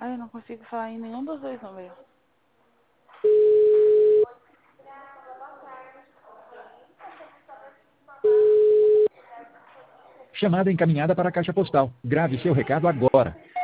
Ai, eu não consigo falar em nenhum dos dois números. Chamada encaminhada para a caixa postal. Grave seu recado agora.